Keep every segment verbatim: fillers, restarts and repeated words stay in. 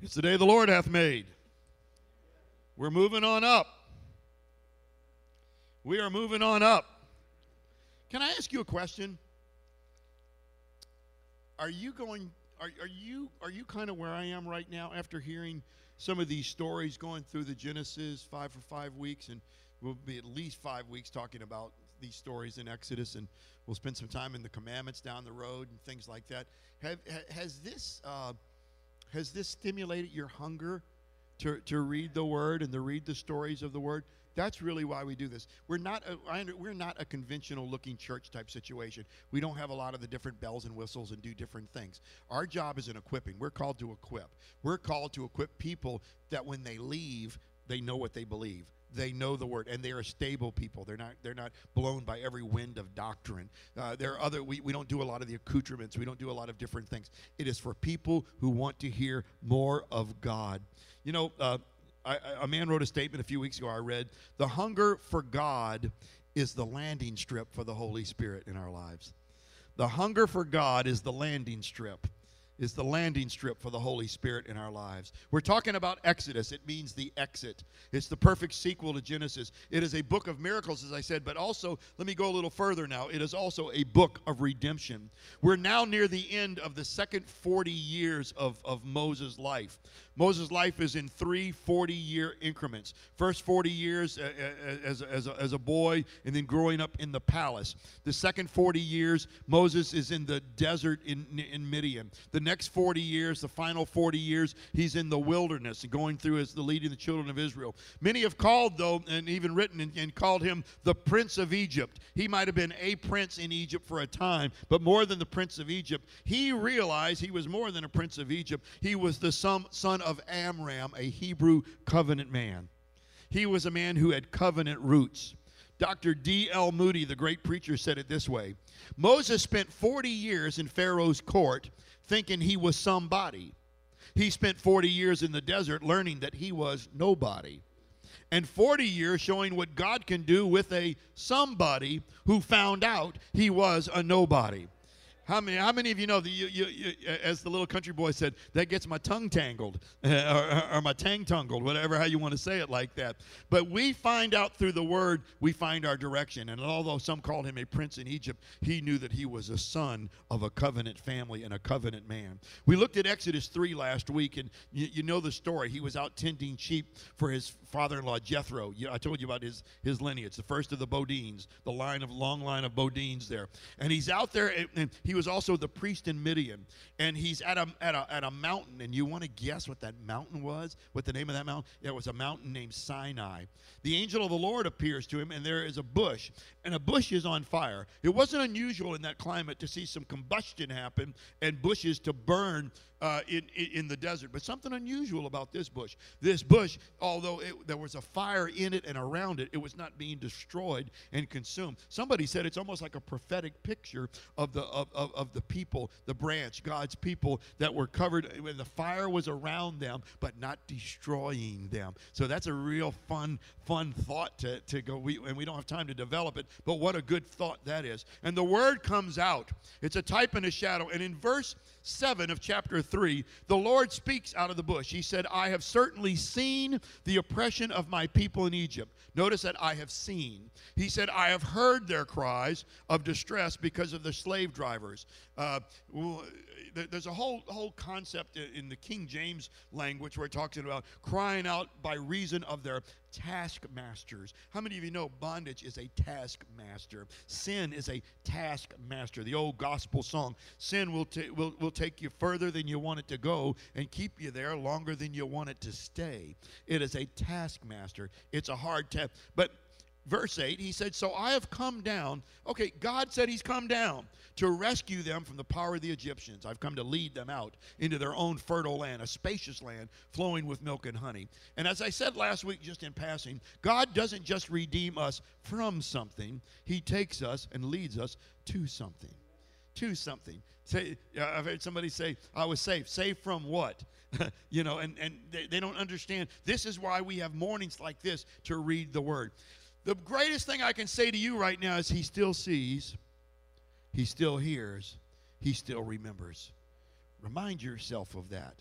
It's the day the Lord hath made. We're moving on up. We are moving on up. Can I ask you a question? Are you going, are, are you, are you kind of where I am right now after hearing some of these stories going through the Genesis five for five weeks, and we'll be at least five weeks talking about these stories in Exodus, and we'll spend some time in the commandments down the road and things like that. Have, has this, uh, has this stimulated your hunger to, to read the Word and to read the stories of the Word? That's really why we do this. We're not a, I, we're not a conventional-looking church type situation. We don't have a lot of the different bells and whistles and do different things. Our job is in equipping. We're called to equip. We're called to equip people that when they leave, they know what they believe. They know the Word, and they're a stable people. They're not they're not blown by every wind of doctrine. Uh, there are other we, we don't do a lot of the accoutrements. We don't do a lot of different things. It is for people who want to hear more of God. You know, uh, I, a man wrote a statement a few weeks ago I read, the hunger for God is the landing strip for the Holy Spirit in our lives. The hunger for God is the landing strip. Is the landing strip for the Holy Spirit in our lives. We're talking about Exodus. It means the exit. It's the perfect sequel to Genesis. It is a book of miracles, as I said, but also, let me go a little further now. It is also a book of redemption. We're now near the end of the second forty years of, of Moses' life. Moses' life is in three forty-year increments. First forty years uh, as, as, a, as a boy, and then growing up in the palace. The second forty years, Moses is in the desert in, in Midian. The next forty years, the final forty years, he's in the wilderness and going through as the leading the children of Israel. Many have called, though, and even written and, and called him the Prince of Egypt. He might have been a prince in Egypt for a time, but more than the Prince of Egypt, he realized he was more than a Prince of Egypt. He was the son of Amram, a Hebrew covenant man. He was a man who had covenant roots. Doctor D L Moody, the great preacher, said it this way: Moses spent forty years in Pharaoh's court thinking he was somebody. He spent forty years in the desert learning that he was nobody. And forty years showing what God can do with a somebody who found out he was a nobody. How many, how many of you know that you, you, you, as the little country boy said, that gets my tongue tangled, uh, or, or my tang tangled, whatever, how you want to say it like that. But we find out through the Word, we find our direction. And although some called him a prince in Egypt, he knew that he was a son of a covenant family and a covenant man. We looked at Exodus three last week, and you, you know the story. He was out tending sheep for his father-in-law, Jethro. I told you about his, his lineage, the first of the Bodines, the line of long line of Bodines there. And he's out there, and, and he was also the priest in Midian, and he's at a at a at a mountain. And you want to guess what that mountain was? What the name of that mountain? It was a mountain named Sinai. The angel of the Lord appears to him, and there is a bush, and a bush is on fire. It wasn't unusual in that climate to see some combustion happen and bushes to burn uh, in, in in the desert. But something unusual about this bush. This bush, although it, there was a fire in it and around it, it was not being destroyed and consumed. Somebody said it's almost like a prophetic picture of the of, of, of the people, the branch, God's people that were covered when the fire was around them, but not destroying them. So that's a real fun, fun thought to, to go, we, and we don't have time to develop it, but what a good thought that is. And the word comes out. It's a type and a shadow. And in verse seven of chapter three, the Lord speaks out of the bush. He said, I have certainly seen the oppression of my people in Egypt. Notice that I have seen. He said, I have heard their cries of distress because of the slave drivers. Uh, there's a whole whole concept in the King James language where it talks about crying out by reason of their taskmasters. How many of you know bondage is a taskmaster? Sin is a taskmaster. The old gospel song, sin will, ta- will, will take you further than you want it to go and keep you there longer than you want it to stay. It is a taskmaster. It's a hard task. But verse eight, he said, so I have come down. Okay, God said he's come down to rescue them from the power of the Egyptians. I've come to lead them out into their own fertile land, a spacious land flowing with milk and honey. And as I said last week, just in passing, God doesn't just redeem us from something. He takes us and leads us to something. To something. Say, I've heard somebody say, I was saved. Saved from what? you know, and, and they, they don't understand. This is why we have mornings like this to read the Word. The greatest thing I can say to you right now is he still sees, he still hears, he still remembers. Remind yourself of that.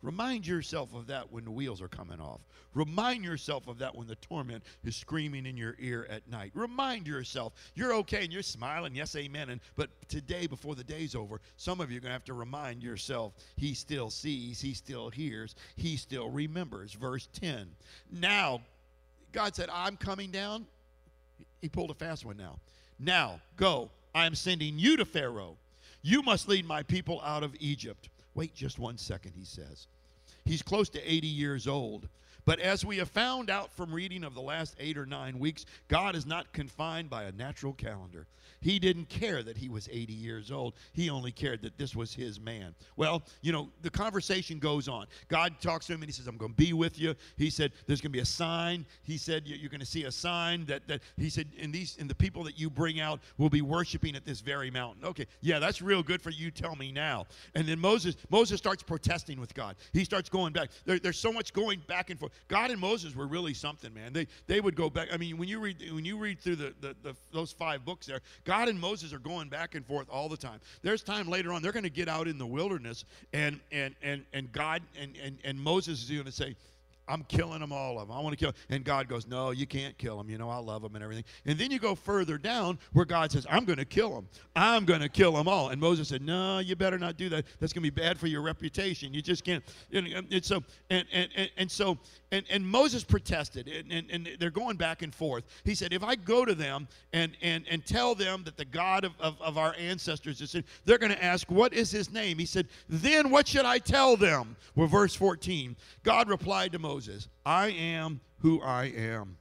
Remind yourself of that when the wheels are coming off. Remind yourself of that when the torment is screaming in your ear at night. Remind yourself you're okay and you're smiling, yes, amen. And but today, before the day's over, some of you are going to have to remind yourself he still sees, he still hears, he still remembers. Verse ten. Now, God said, I'm coming down. He pulled a fast one now. Now, go. I am sending you to Pharaoh. You must lead my people out of Egypt. Wait just one second, he says. He's close to eighty years old. But as we have found out from reading of the last eight or nine weeks, God is not confined by a natural calendar. He didn't care that he was eighty years old. He only cared that this was his man. Well, you know, the conversation goes on. God talks to him and he says, I'm going to be with you. He said, there's going to be a sign. He said, you're going to see a sign that, that he said, and these, and the people that you bring out will be worshiping at this very mountain. Okay, yeah, that's real good for you. Tell me now. And then Moses, Moses starts protesting with God. He starts going back. There, there's so much going back and forth. God and Moses were really something, man. They they would go back. I mean, when you read when you read through the, the, the those five books there, God and Moses are going back and forth all the time. There's time later on they're going to get out in the wilderness, and and and and God and and, and Moses is going to say, I'm killing them all of them. I want to kill them. And God goes, no, you can't kill them. You know, I love them and everything. And then you go further down where God says, I'm going to kill them. I'm going to kill them all. And Moses said, no, you better not do that. That's going to be bad for your reputation. You just can't. And, and so, and, and, and, and so, and, and Moses protested, and, and, and they're going back and forth. He said, if I go to them and, and, and tell them that the God of, of, of our ancestors is in, they're going to ask, what is his name? He said, then what should I tell them? Well, verse fourteen, God replied to Moses, Moses, I am who I am.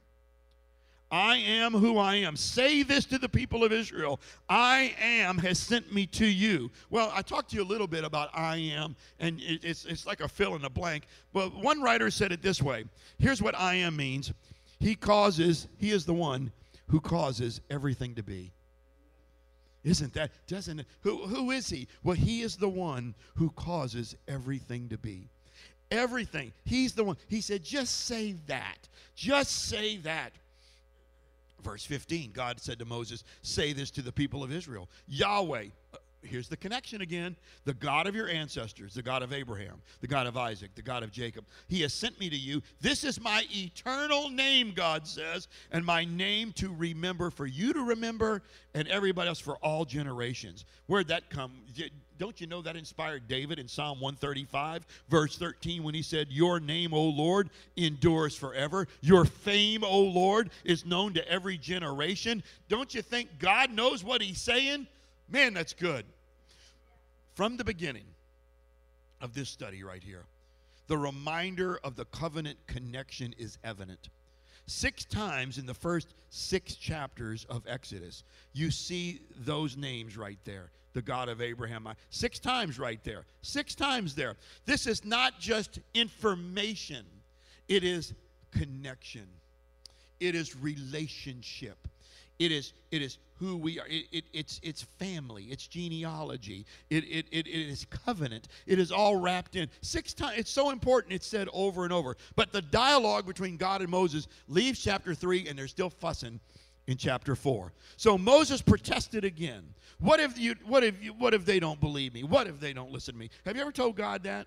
I am who I am. Say this to the people of Israel. I am has sent me to you. Well, I talked to you a little bit about I am, and it's, it's like a fill in the blank. But one writer said it this way. Here's what I am means. He causes, he is the one who causes everything to be. Isn't that, doesn't it? Who, who is he? Well, he is the one who causes everything to be. Everything. He's the one. He said, just say that. Just say that. Verse fifteen, God said to Moses, say this to the people of Israel. Yahweh, uh, here's the connection again. The God of your ancestors, the God of Abraham, the God of Isaac, the God of Jacob. He has sent me to you. This is my eternal name, God says, and my name to remember, for you to remember, and everybody else for all generations. Where'd that come? Don't you know that inspired David in Psalm one thirty-five, verse thirteen, when he said, your name, O Lord, endures forever. Your fame, O Lord, is known to every generation. Don't you think God knows what he's saying? Man, that's good. From the beginning of this study right here, the reminder of the covenant connection is evident. Six times in the first six chapters of Exodus, you see those names right there. The God of Abraham. Six times right there. Six times there. This is not just information. It is connection. It is relationship. It is, it is who we are. It, it, it's, it's family. It's genealogy. It, it, it, it is covenant. It is all wrapped in. Six times. It's so important. It's said over and over. But the dialogue between God and Moses leaves chapter three, and they're still fussing in chapter four. So Moses protested again. What if you what if you what if they don't believe me? What if they don't listen to me? Have you ever told God that?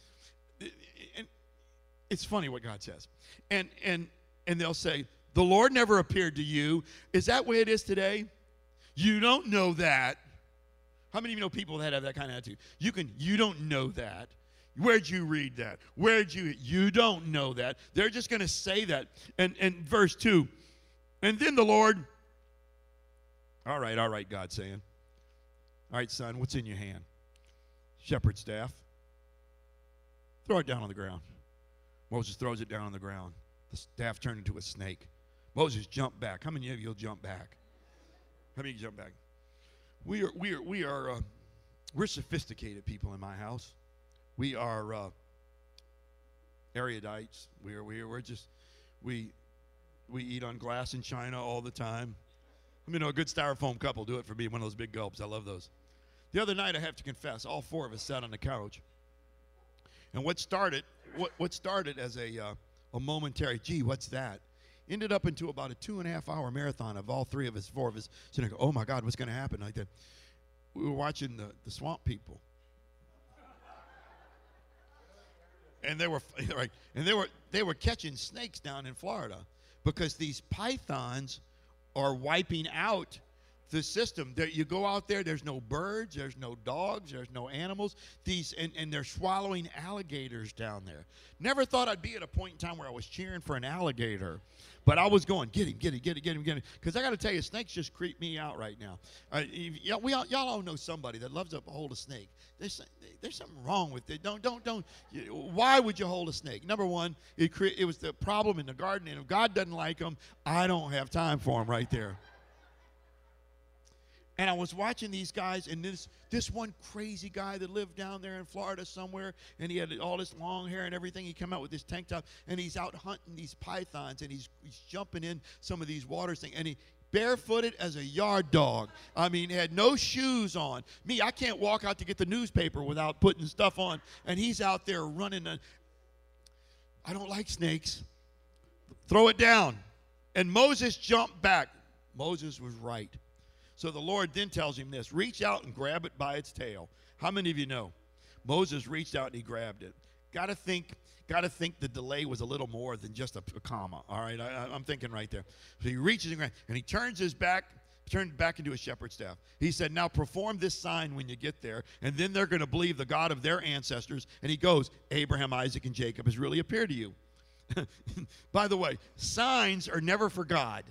And it's funny what God says. And and and they'll say, the Lord never appeared to you. Is that the way it is today? You don't know that. How many of you know people that have that kind of attitude? You can you don't know that. Where'd you read that? Where'd you you don't know that. They're just going to say that. And and verse two. And then the Lord, all right, all right, God's saying, all right, son, what's in your hand? Shepherd's staff. Throw it down on the ground. Moses throws it down on the ground. The staff turned into a snake. Moses jumped back. How many of you will jump back? How many of you jump back? We are, we are, we are, uh, we're sophisticated people in my house. We are uh, erudites. We are, we are, we're just, we, we eat on glass and china all the time. I mean, a good styrofoam cup will do it for me, one of those big gulps. I love those. The other night, I have to confess, all four of us sat on the couch. And what started, what, what started as a, uh, a momentary, gee, what's that? Ended up into about a two and a half hour marathon of all three of us, four of us, sitting there, oh my God, what's going to happen? Like that. We were watching the, the Swamp People. and they were right, and they were they were catching snakes down in Florida because these pythons are wiping out the system. There, you go out there, there's no birds, there's no dogs, there's no animals. These and, and they're swallowing alligators down there. Never thought I'd be at a point in time where I was cheering for an alligator, but I was going, get him, get him, get him, get him, get him. Because I got to tell you, snakes just creep me out right now. Uh, y'all, we all, y'all all know somebody that loves to hold a snake. There's there's something wrong with it. Don't don't don't. Why would you hold a snake? Number one, it cre- it was the problem in the garden, and if God doesn't like them, I don't have time for them right there. And I was watching these guys, and this this one crazy guy that lived down there in Florida somewhere, and he had all this long hair and everything. He came out with this tank top, and he's out hunting these pythons, and he's he's jumping in some of these water things, and he barefooted as a yard dog. I mean, had no shoes on. Me, I can't walk out to get the newspaper without putting stuff on, and he's out there running. A, I don't like snakes. Throw it down. And Moses jumped back. Moses was right. So the Lord then tells him this, reach out and grab it by its tail. How many of you know? Moses reached out and he grabbed it. Got to think, got to think the delay was a little more than just a, a comma. All right, I, I'm thinking right there. So he reaches and grabs, and he turns his back, turned back into a shepherd's staff. He said, now perform this sign when you get there, and then they're going to believe the God of their ancestors. And he goes, Abraham, Isaac, and Jacob has really appeared to you. By the way, signs are never for God.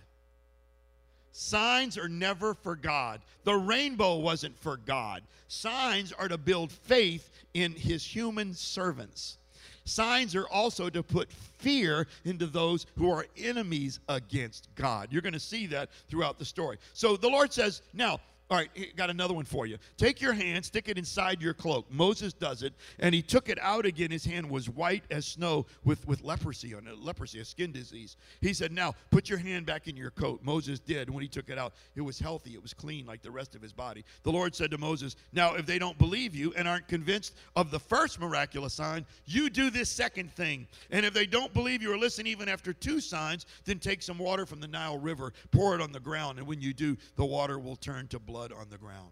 Signs are never for God. The rainbow wasn't for God. Signs are to build faith in his human servants. Signs are also to put fear into those who are enemies against God. You're going to see that throughout the story. So the Lord says, now, all right, got another one for you. Take your hand, stick it inside your cloak. Moses does it, and he took it out again. His hand was white as snow with, with leprosy on it, leprosy, a skin disease. He said, now, put your hand back in your coat. Moses did. When he took it out, it was healthy. It was clean like the rest of his body. The Lord said to Moses, now, if they don't believe you and aren't convinced of the first miraculous sign, you do this second thing. And if they don't believe you or listen even after two signs, then take some water from the Nile River, pour it on the ground, and when you do, the water will turn to blood on the ground.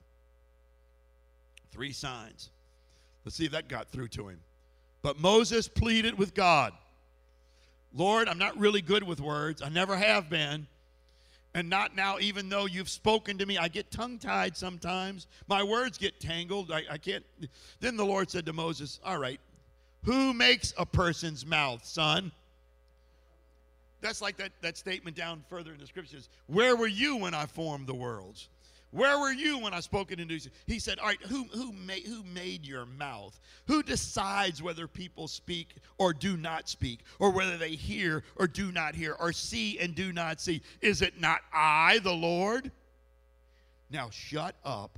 Three signs. Let's see if that got through to him. But Moses pleaded with God. Lord, I'm not really good with words. I never have been. And not now, even though you've spoken to me. I get tongue-tied sometimes. My words get tangled. I, I can't. Then the Lord said to Moses, all right, who makes a person's mouth, son? That's like that, that statement down further in the scriptures. Where were you when I formed the worlds? Where were you when I spoke it into? He said, all right, who, who, made, who made your mouth? Who decides whether people speak or do not speak, or whether they hear or do not hear, or see and do not see? Is it not I, the Lord? Now shut up.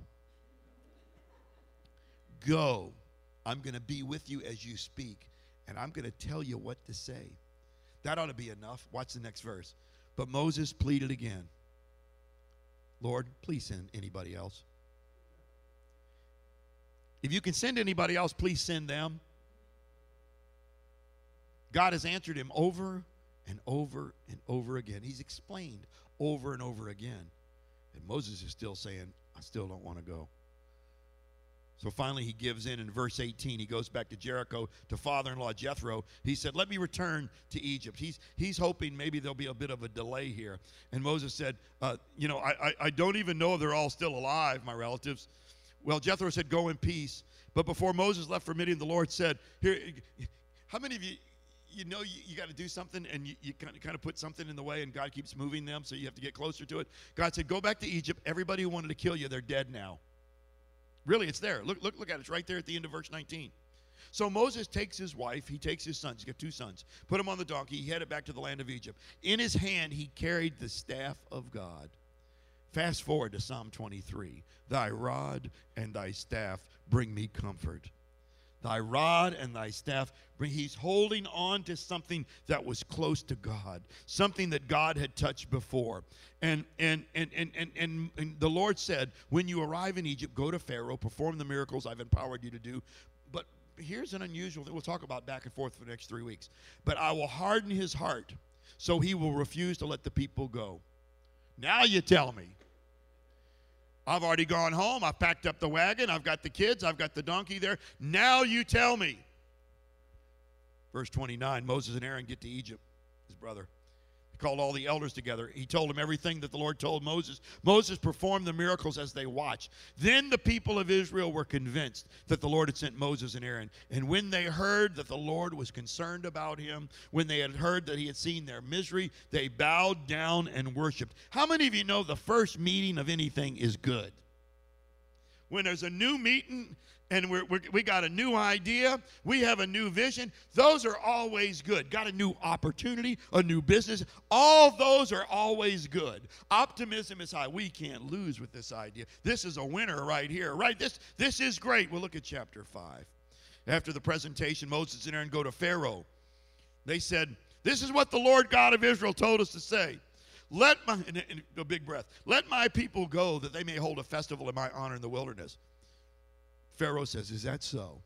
Go. I'm going to be with you as you speak, and I'm going to tell you what to say. That ought to be enough. Watch the next verse. But Moses pleaded again. Lord, please send anybody else. If you can send anybody else, please send them. God has answered him over and over and over again. He's explained over and over again. And Moses is still saying, I still don't want to go. So finally he gives in in verse eighteen. He goes back to Jericho to father-in-law Jethro. He said, let me return to Egypt. He's, he's hoping maybe there'll be a bit of a delay here. And Moses said, uh, you know, I, I, I don't even know if they're all still alive, my relatives. Well, Jethro said, go in peace. But before Moses left for Midian, the Lord said, here, how many of you, you know you, you got to do something and you, you kind, of, kind of put something in the way and God keeps moving them so you have to get closer to it? God said, go back to Egypt. Everybody who wanted to kill you, they're dead now. Really, it's there. Look, look, look at it. It's right there at the end of verse nineteen. So Moses takes his wife. He takes his sons. He's got two sons. Put him on the donkey. He headed back to the land of Egypt. In his hand, he carried the staff of God. Fast forward to Psalm twenty-three. Thy rod and thy staff bring me comfort. Thy rod and thy staff bring. He's holding on to something that was close to God, something that God had touched before. And and and and and and, and the Lord said, when you arrive in Egypt, go to Pharaoh, perform the miracles I've empowered you to do. But here's an unusual thing we'll talk about back and forth for the next three weeks. But I will harden his heart, so he will refuse to let the people go. Now you tell me. I've already gone home. I've packed up the wagon. I've got the kids. I've got the donkey there. Now you tell me. Verse twenty-nine, Moses and Aaron get to Egypt, his brother. He called all the elders together. He told them everything that the Lord told Moses. Moses performed the miracles as they watched. Then the people of Israel were convinced that the Lord had sent Moses and Aaron. And when they heard that the Lord was concerned about him, when they had heard that he had seen their misery, they bowed down and worshiped. How many of you know the first meeting of anything is good? When there's a new meeting and we're, we're, we got a new idea, we have a new vision, those are always good. Got a new opportunity, a new business, all those are always good. Optimism is high. We can't lose with this idea. This is a winner right here, right? This, this is great. We'll look at chapter five. After the presentation, Moses and Aaron go to Pharaoh. They said, this is what the Lord God of Israel told us to say. Let my, and a big breath, let my people go that they may hold a festival in my honor in the wilderness. Pharaoh says, is that so?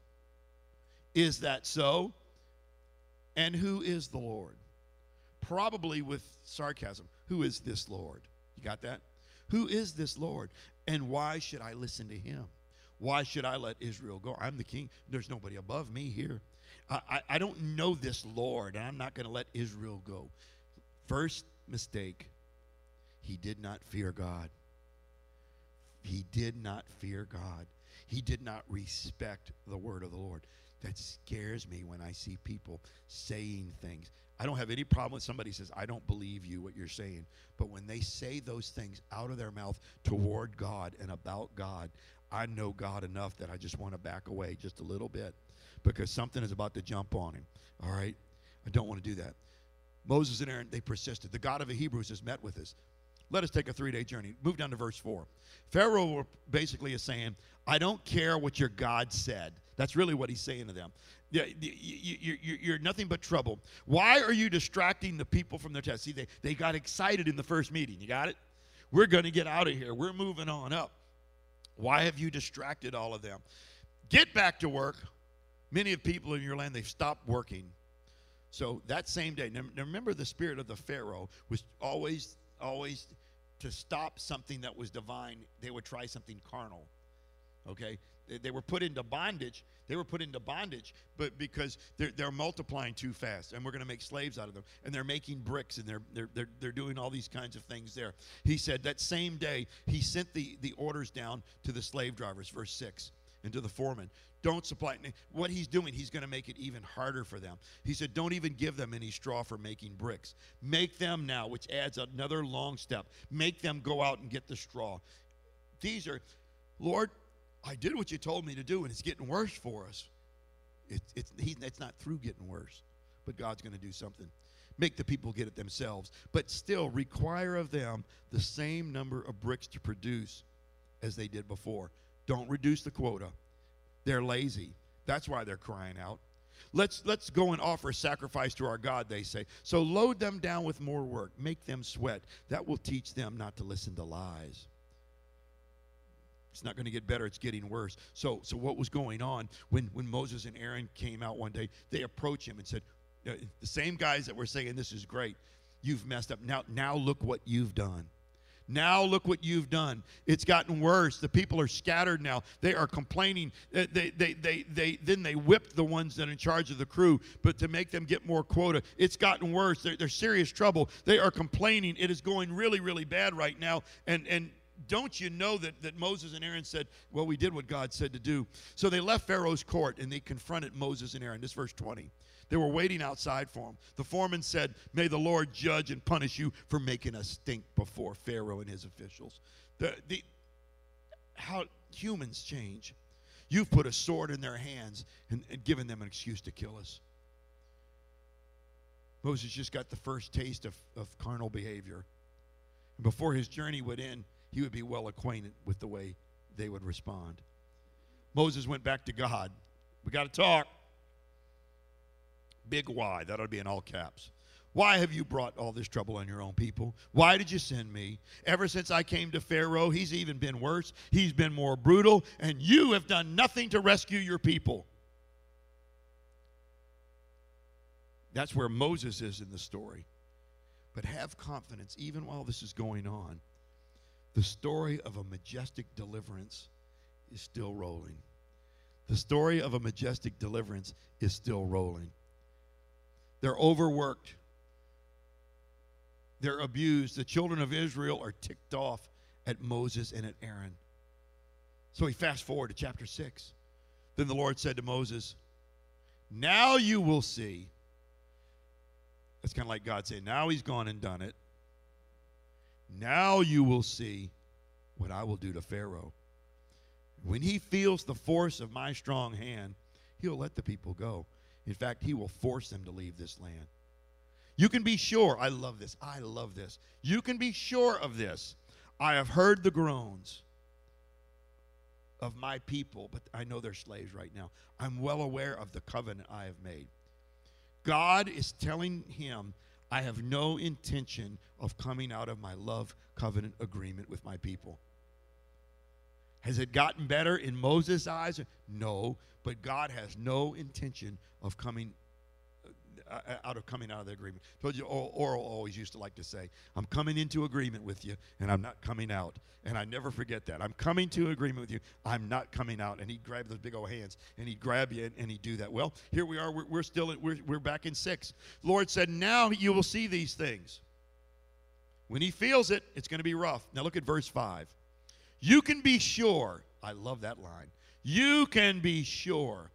Is that so? And who is the Lord? Probably with sarcasm. Who is this Lord? You got that? Who is this Lord? And why should I listen to him? Why should I let Israel go? I'm the king. There's nobody above me here. I, I, I don't know this Lord, and I'm not going to let Israel go. First mistake, he did not fear God. He did not fear God. He did not respect the word of the Lord. That scares me when I see people saying things. I don't have any problem with somebody says, I don't believe you, what you're saying. But when they say those things out of their mouth toward God and about God, I know God enough that I just want to back away just a little bit because something is about to jump on him. All right? I don't want to do that. Moses and Aaron, they persisted. The God of the Hebrews has met with us. Let us take a three-day journey. Move down to verse four. Pharaoh basically is saying, I don't care what your God said. That's really what he's saying to them. You're nothing but trouble. Why are you distracting the people from their test? See, they, they got excited in the first meeting. You got it? We're going to get out of here. We're moving on up. Why have you distracted all of them? Get back to work. Many of the people in your land, they've stopped working. So that same day, now remember the spirit of the Pharaoh was always, always to stop something that was divine, they would try something carnal. Okay? They, they were put into bondage. They were put into bondage, but because they're, they're multiplying too fast, and we're going to make slaves out of them, and they're making bricks, and they're, they're, they're, they're doing all these kinds of things there. He said that same day, he sent the, the orders down to the slave drivers, verse six, and to the foreman. Don't supply. What he's doing, he's going to make it even harder for them. He said, don't even give them any straw for making bricks. Make them now, which adds another long step. Make them go out and get the straw. These are, Lord, I did what you told me to do, and it's getting worse for us. It, it's, he, it's not through getting worse, but God's going to do something. Make the people get it themselves, but still require of them the same number of bricks to produce as they did before. Don't reduce the quota. They're lazy. That's why they're crying out. Let's, let's go and offer sacrifice to our God, they say. So load them down with more work. Make them sweat. That will teach them not to listen to lies. It's not going to get better. It's getting worse. So, so what was going on when, when Moses and Aaron came out one day, they approached him and said, the same guys that were saying this is great, you've messed up. Now, now look what you've done. Now look what you've done. It's gotten worse. The people are scattered now. They are complaining. They, they, they, they, they, then they whipped the ones that are in charge of the crew, but to make them get more quota. It's gotten worse. They're, they're serious trouble. They are complaining. It is going really, really bad right now. And, and don't you know that, that Moses and Aaron said, well, we did what God said to do. So they left Pharaoh's court, and they confronted Moses and Aaron. This is verse twenty. They were waiting outside for him. The foreman said, may the Lord judge and punish you for making us stink before Pharaoh and his officials. The, the, how humans change. You've put a sword in their hands and, and given them an excuse to kill us. Moses just got the first taste of, of carnal behavior. And before his journey would end, he would be well acquainted with the way they would respond. Moses went back to God. We got to talk. Big why. That ought to be in all caps. Why have you brought all this trouble on your own people? Why did you send me? Ever since I came to Pharaoh, he's even been worse. He's been more brutal, and you have done nothing to rescue your people. That's where Moses is in the story. But have confidence, even while this is going on, the story of a majestic deliverance is still rolling. The story of a majestic deliverance is still rolling. They're overworked. They're abused. The children of Israel are ticked off at Moses and at Aaron. So we fast forward to chapter six. Then the Lord said to Moses, now you will see. That's kind of like God saying, now he's gone and done it. Now you will see what I will do to Pharaoh. When he feels the force of my strong hand, he'll let the people go. In fact, he will force them to leave this land. You can be sure, I love this, I love this. You can be sure of this. I have heard the groans of my people, but I know they're slaves right now. I'm well aware of the covenant I have made. God is telling him, I have no intention of coming out of my love covenant agreement with my people. Has it gotten better in Moses' eyes? No, but God has no intention of coming uh, out of coming out of the agreement. I told you, Oral always used to like to say, I'm coming into agreement with you, and I'm not coming out. And I never forget that. I'm coming to agreement with you. I'm not coming out. And he'd grab those big old hands, and he'd grab you, and, and he'd do that. Well, here we are. We're, we're still, at, we're, we're back in six. The Lord said, now you will see these things. When he feels it, it's going to be rough. Now look at verse five. You can be sure. I love that line. You can be sure.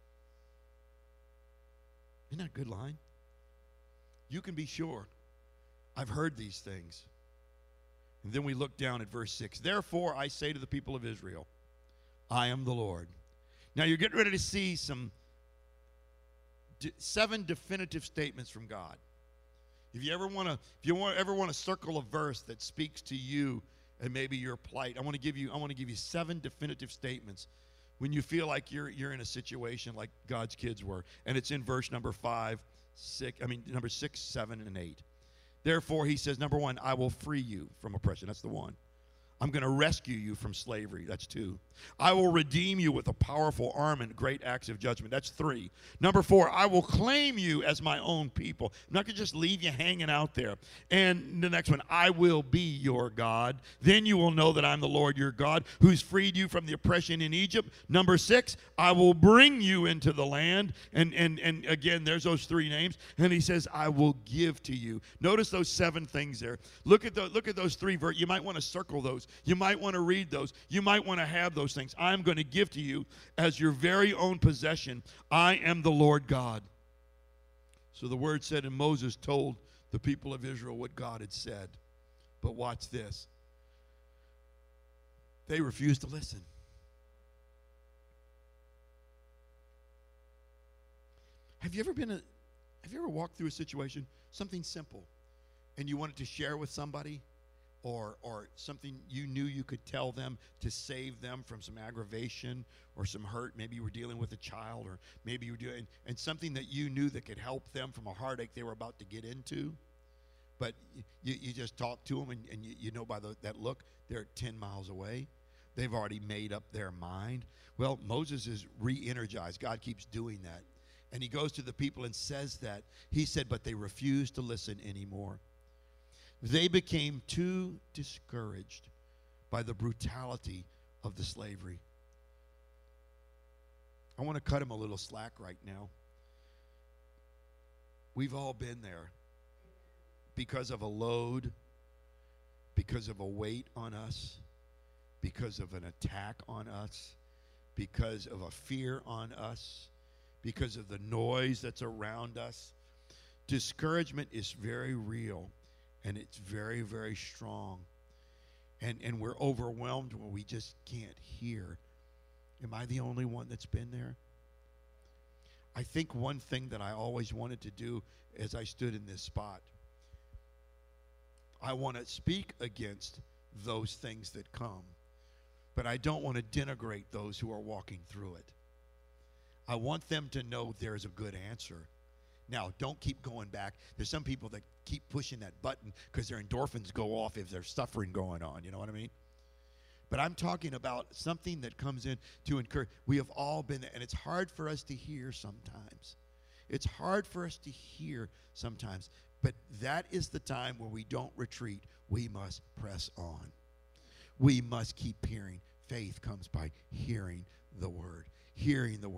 Isn't that a good line? You can be sure. I've heard these things. And then we look down at verse six. Therefore, I say to the people of Israel, I am the Lord. Now you're getting ready to see some de- seven definitive statements from God. If you ever want to, if you want, ever want to circle a verse that speaks to you and maybe your plight, I want to give you, I want to give you seven definitive statements when you feel like you're you're in a situation like God's kids were, and it's in verse number five, six. I mean number six, seven, and eight. Therefore, he says, number one, I will free you from oppression. That's the one. I'm going to rescue you from slavery. That's two. I will redeem you with a powerful arm and great acts of judgment. That's three. Number four, I will claim you as my own people. I'm not going to just leave you hanging out there. And the next one, I will be your God. Then you will know that I'm the Lord your God who's freed you from the oppression in Egypt. Number six, I will bring you into the land. And, and, and again, there's those three names. And he says, I will give to you. Notice those seven things there. Look at, the, look at those three verses. You might want to circle those. You might want to read those. You might want to have those things. I'm going to give to you as your very own possession. I am the Lord God. So the word said, and Moses told the people of Israel what God had said. But watch this. They refused to listen. Have you ever been a, have you ever walked through a situation, something simple, and you wanted to share with somebody? Or, or something you knew you could tell them to save them from some aggravation or some hurt. Maybe you were dealing with a child, or maybe you were doing, and something that you knew that could help them from a heartache they were about to get into. But you, you just talk to them, and, and you, you know by the, that look, they're ten miles away. They've already made up their mind. Well, Moses is re-energized. God keeps doing that. And he goes to the people and says that. He said, but they refused to listen anymore. They became too discouraged by the brutality of the slavery. I want to cut him a little slack right now. We've all been there because of a load, because of a weight on us, because of an attack on us, because of a fear on us, because of the noise that's around us. Discouragement is very real. And it's very, very strong. And and we're overwhelmed when we just can't hear. Am I the only one that's been there? I think one thing that I always wanted to do as I stood in this spot, I want to speak against those things that come. But I don't want to denigrate those who are walking through it. I want them to know there's a good answer. Now, don't keep going back. There's some people that keep pushing that button because their endorphins go off if there's suffering going on. You know what I mean? But I'm talking about something that comes in to encourage. We have all been there, and it's hard for us to hear sometimes. It's hard for us to hear sometimes. But that is the time where we don't retreat. We must press on. We must keep hearing. Faith comes by hearing the word. Hearing the word.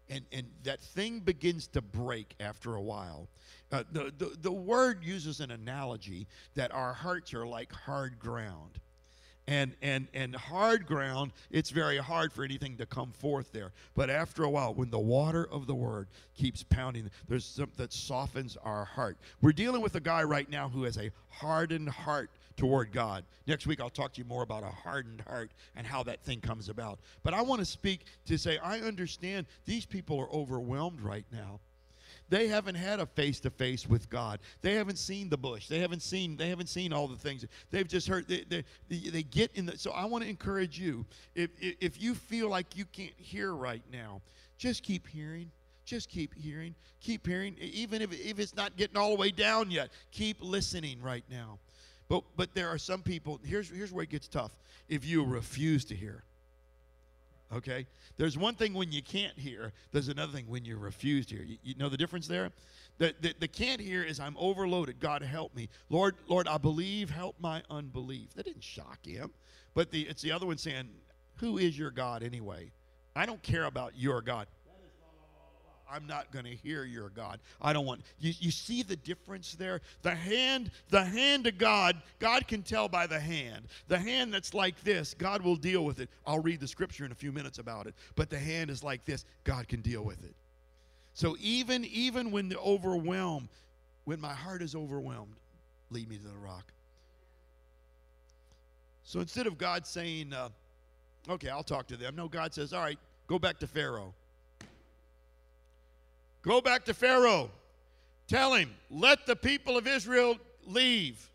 and, and that thing begins to break after a while. Uh, the, the, the word uses an analogy that our hearts are like hard ground. And, and, and hard ground, it's very hard for anything to come forth there. But after a while, when the water of the word keeps pounding, there's something that softens our heart. We're dealing with a guy right now who has a hardened heart toward God. Next week, I'll talk to you more about a hardened heart and how that thing comes about. But I want to speak to say, I understand these people are overwhelmed right now. They haven't had a face-to-face with God. They haven't seen the bush. They haven't seen. They haven't seen all the things. They've just heard. They, they, they get in the. So I want to encourage you. If if you feel like you can't hear right now, just keep hearing. Just keep hearing. Keep hearing. Even if if it's not getting all the way down yet, keep listening right now. But but there are some people. Here's here's where it gets tough. If you refuse to hear. Okay? There's one thing when you can't hear. There's another thing when you refuse to hear. You, you know the difference there? The, the, the can't hear is I'm overloaded. God, help me. Lord, Lord, I believe. Help my unbelief. That didn't shock him. But the, it's the other one saying, who is your God anyway? I don't care about your God. I'm not going to hear your God. I don't want. You, you see the difference there? The hand, the hand of God, God can tell by the hand. The hand that's like this, God will deal with it. I'll read the scripture in a few minutes about it. But the hand is like this, God can deal with it. So even, even when the overwhelm, when my heart is overwhelmed, lead me to the rock. So instead of God saying, uh, okay, I'll talk to them. No, God says, all right, go back to Pharaoh. Go back to Pharaoh. Tell him, let the people of Israel leave.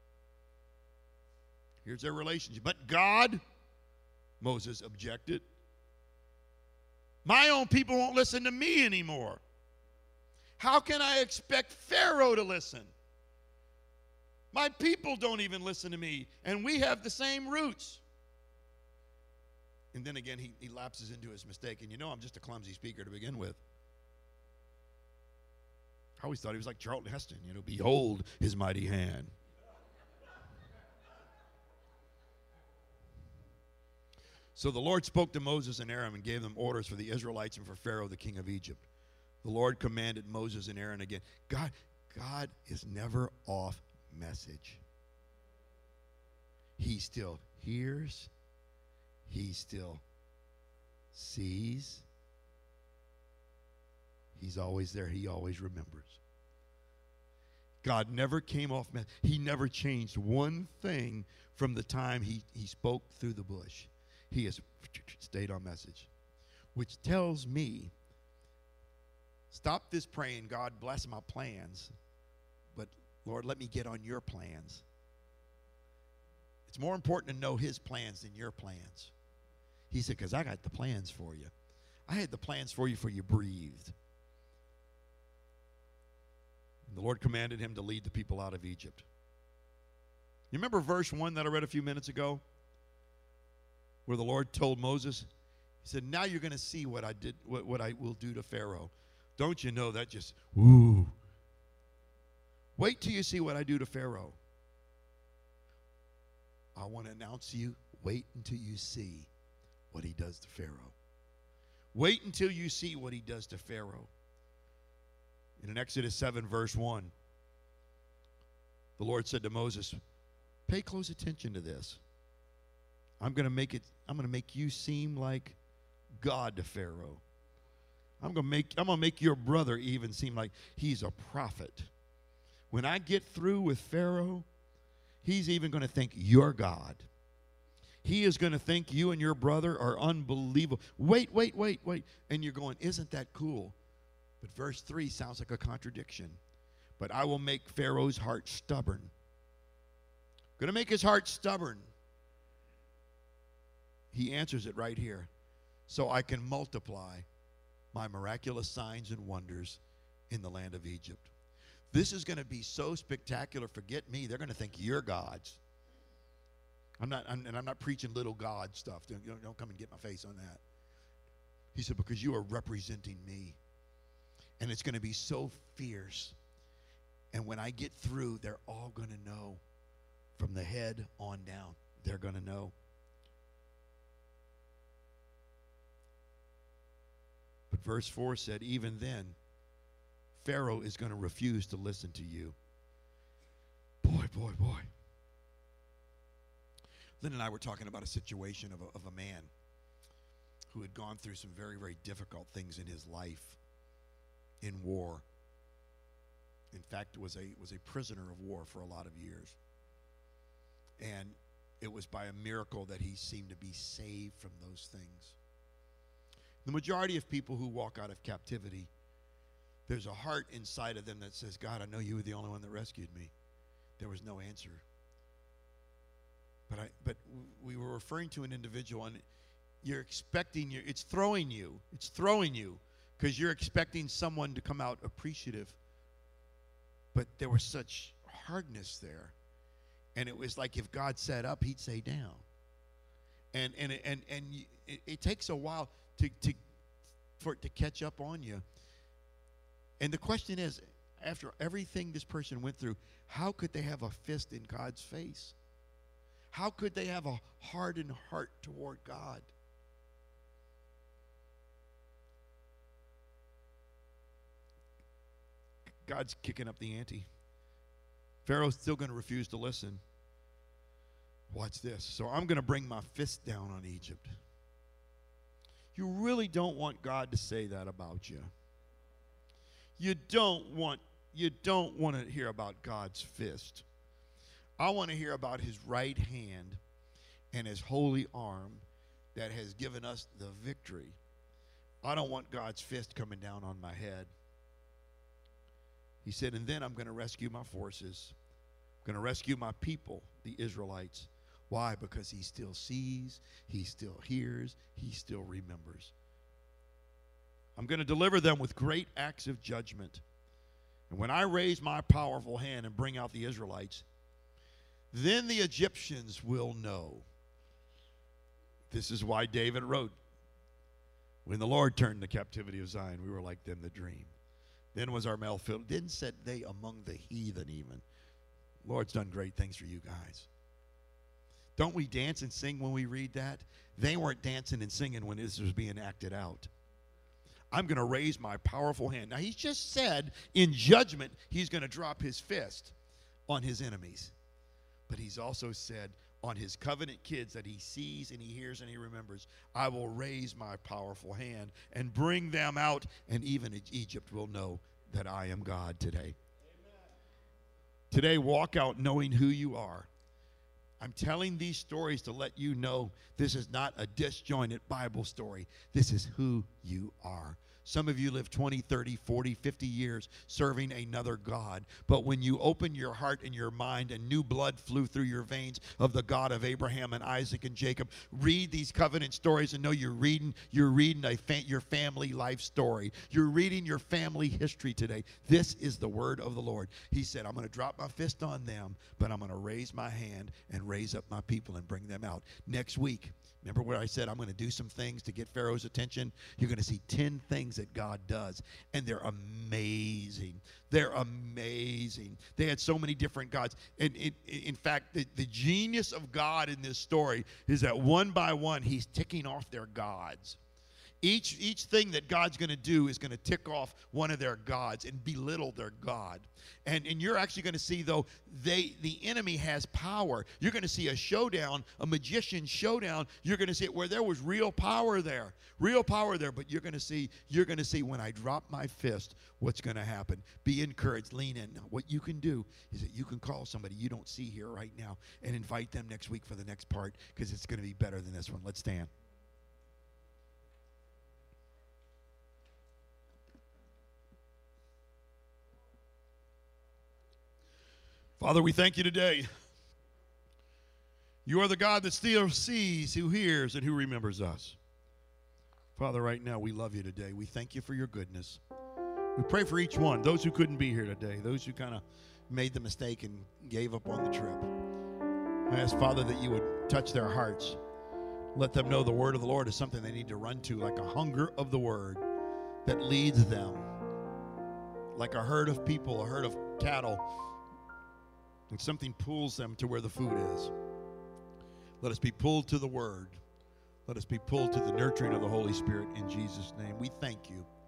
Here's their relationship. But God, Moses objected. My own people won't listen to me anymore. How can I expect Pharaoh to listen? My people don't even listen to me, and we have the same roots. And then again, he, he lapses into his mistake. And you know I'm just a clumsy speaker to begin with. I always thought he was like Charlton Heston, you know, behold his mighty hand. So the Lord spoke to Moses and Aaron and gave them orders for the Israelites and for Pharaoh, the king of Egypt. The Lord commanded Moses and Aaron again. God, God is never off message. He still hears. He still sees. He's always there. He always remembers. God never came off message. He never changed one thing from the time he, he spoke through the bush. He has stayed on message, which tells me, stop this praying, God bless my plans, but Lord, let me get on your plans. It's more important to know his plans than your plans. He said, because I got the plans for you. I had the plans for you before you breathed. And the Lord commanded him to lead the people out of Egypt. You remember verse one that I read a few minutes ago? Where the Lord told Moses, he said, now you're going to see what I did, what, what I will do to Pharaoh. Don't you know that just, woo. Wait till you see what I do to Pharaoh. I want to announce to you, wait until you see what he does to Pharaoh. Wait until you see what he does to Pharaoh. And in Exodus seven, verse one, the Lord said to Moses, pay close attention to this. I'm going to make it, I'm going to make you seem like God to Pharaoh. I'm going to make, I'm going to make your brother even seem like he's a prophet. When I get through with Pharaoh, he's even going to think you're God. He is going to think you and your brother are unbelievable. Wait, wait, wait, wait. And you're going, isn't that cool? But verse three sounds like a contradiction. But I will make Pharaoh's heart stubborn. Going to make his heart stubborn. He answers it right here. So I can multiply my miraculous signs and wonders in the land of Egypt. This is going to be so spectacular. Forget me. They're going to think you're gods. I'm not, I'm, and I'm not preaching little God stuff. Don't, don't, don't come and get my face on that. He said, because you are representing me. And it's going to be so fierce. And when I get through, they're all going to know. From the head on down, they're going to know. But Verse four said, even then, Pharaoh is going to refuse to listen to you. Boy, boy, boy. Lynn and I were talking about a situation of a, of a man who had gone through some very, very difficult things in his life in war. In fact, was a was a prisoner of war for a lot of years. And it was by a miracle that he seemed to be saved from those things. The majority of people who walk out of captivity, there's a heart inside of them that says, God, I know you were the only one that rescued me. There was no answer. But I but we were referring to an individual, and you're expecting, you, it's throwing you. It's throwing you because you're expecting someone to come out appreciative. But there was such hardness there. And it was like if God said up, he'd say down. And and and and it, it takes a while to to for it to catch up on you. And the question is, after everything this person went through, how could they have a fist in God's face? How could they have a hardened heart toward God? God's kicking up the ante. Pharaoh's still going to refuse to listen. Watch this. So I'm going to bring my fist down on Egypt. You really don't want God to say that about you. You don't want you don't want to hear about God's fist. I want to hear about his right hand and his holy arm that has given us the victory. I don't want God's fist coming down on my head. He said, and then I'm going to rescue my forces. I'm going to rescue my people, the Israelites. Why? Because he still sees, he still hears, he still remembers. I'm going to deliver them with great acts of judgment. And when I raise my powerful hand and bring out the Israelites, then the Egyptians will know. This is why David wrote, when the Lord turned the captivity of Zion, we were like them that dream. Then was our mouth filled. Didn't said they among the heathen even. Lord's done great things for you guys. Don't we dance and sing when we read that? They weren't dancing and singing when this was being acted out. I'm going to raise my powerful hand. Now, he's just said in judgment he's going to drop his fist on his enemies. But he's also said on his covenant kids that he sees and he hears and he remembers, I will raise my powerful hand and bring them out, and even Egypt will know that I am God today. Amen. Today, walk out knowing who you are. I'm telling these stories to let you know this is not a disjointed Bible story. This is who you are. Some of you live twenty, thirty, forty, fifty years serving another God. But when you open your heart and your mind and new blood flew through your veins of the God of Abraham and Isaac and Jacob, read these covenant stories and know you're reading, you're reading a fa- your family life story. You're reading your family history today. This is the word of the Lord. He said, I'm going to drop my fist on them, but I'm going to raise my hand and raise up my people and bring them out. Next week, remember where I said I'm going to do some things to get Pharaoh's attention? You're going to see ten things that God does, and they're amazing. They're amazing. They had so many different gods. And it, in fact, the, the genius of God in this story is that one by one, he's ticking off their gods. Each, each thing that God's going to do is going to tick off one of their gods and belittle their God. And, and you're actually going to see, though, they the enemy has power. You're going to see a showdown, a magician showdown. You're going to see it where there was real power there. Real power there. But you're going to see, you're going to see when I drop my fist, what's going to happen. Be encouraged. Lean in. What you can do is that you can call somebody you don't see here right now and invite them next week for the next part, because it's going to be better than this one. Let's stand. Father, we thank you today. You are the God that still sees, who hears, and who remembers us. Father, right now, we love you today. We thank you for your goodness. We pray for each one, those who couldn't be here today, those who kind of made the mistake and gave up on the trip. I ask, Father, that you would touch their hearts. Let them know the word of the Lord is something they need to run to, like a hunger of the word that leads them, like a herd of people, a herd of cattle, and something pulls them to where the food is. Let us be pulled to the word. Let us be pulled to the nurturing of the Holy Spirit in Jesus' name. We thank you.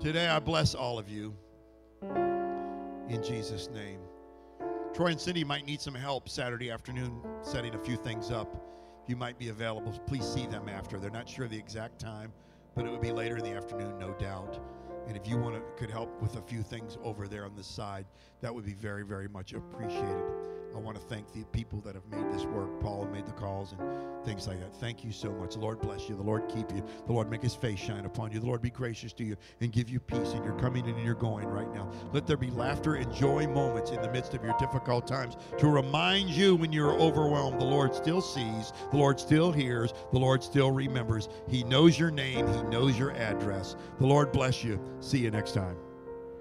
Today, I bless all of you in Jesus' name. Troy and Cindy might need some help Saturday afternoon setting a few things up. If you might be available, please see them after. They're not sure the exact time, but it would be later in the afternoon, no doubt. And if you want to, could help with a few things over there on this side, that would be very, very much appreciated. I want to thank the people that have made this work. Paul made the calls and things like that. Thank you so much. The Lord bless you. The Lord keep you. The Lord make his face shine upon you. The Lord be gracious to you and give you peace in your coming and in your going right now. Let there be laughter and joy moments in the midst of your difficult times to remind you when you're overwhelmed. The Lord still sees. The Lord still hears. The Lord still remembers. He knows your name. He knows your address. The Lord bless you. See you next time.